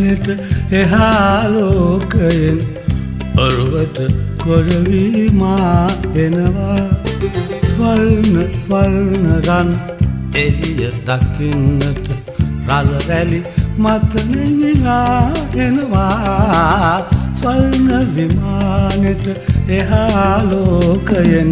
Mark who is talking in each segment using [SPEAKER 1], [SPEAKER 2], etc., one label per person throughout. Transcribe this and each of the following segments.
[SPEAKER 1] විමානෙට එහා ලෝකයෙන් ඔරුවට ගොඩවී මා එනවා ස්වර්ණ වර්ණ රන් එළිය දකින්නට රළ රැලි මත නැගිලා එනවා ස්වර්ණ විමානෙට එහා ලෝකයෙන්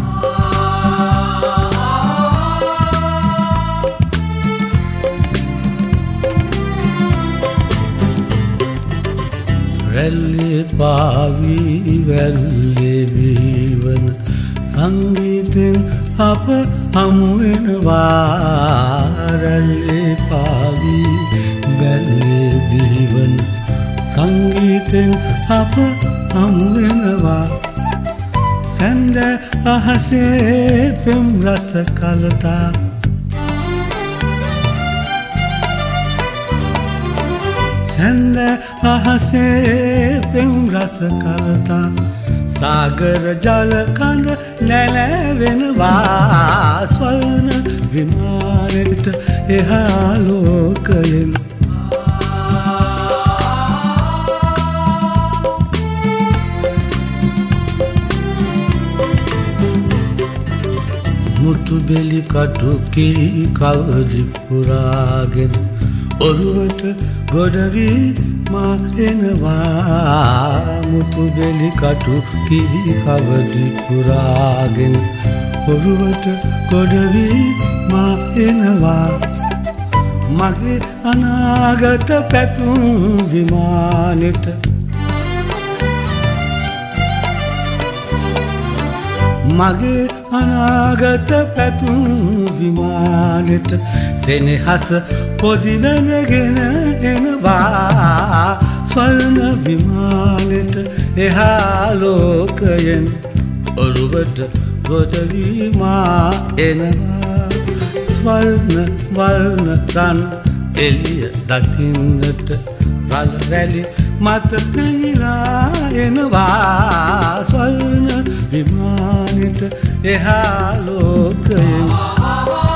[SPEAKER 1] රැල්ලේ පාවී වැල්ලේ බීවන සංගීතෙන් අප හමු වෙනවා රැල්ලේ පාවී වැල්ලේ බීවන සංගීතෙන් අප හමු වෙනවා සැන්ද අහසේ පෙම් රස කලතා සැන්ද අහසේ පෙම් රස කලතා සාගර ජල කඳ නැලවෙනවා ස්වර්ණ විමානෙට එහා ලෝකයෙන් මුතු බෙලි කටු කී කවදි පුරාගෙන ඔරුවට ගොඩවී මා එනවා මුතු බෙලි කටු කී කවදි පුරාගෙන ඔරුවට ගොඩවී මා එනවා මගේ අනාගත පැතුම් විමානෙට මගේ අනාගත පැතුම් විමානෙට සෙනෙහස පොදි වැඳගෙන එනවා ස්වර්ණ විමානෙට එහා ලෝකයෙන් ඔරුවට ගොඩවී මා එනවා ස්වර්ණ වර්ණ රන් එළිය දකින්නට රළ රැලි මත නැගිලා එනවා ස්වර්ණ විමානෙට එහා ලෝකයෙන්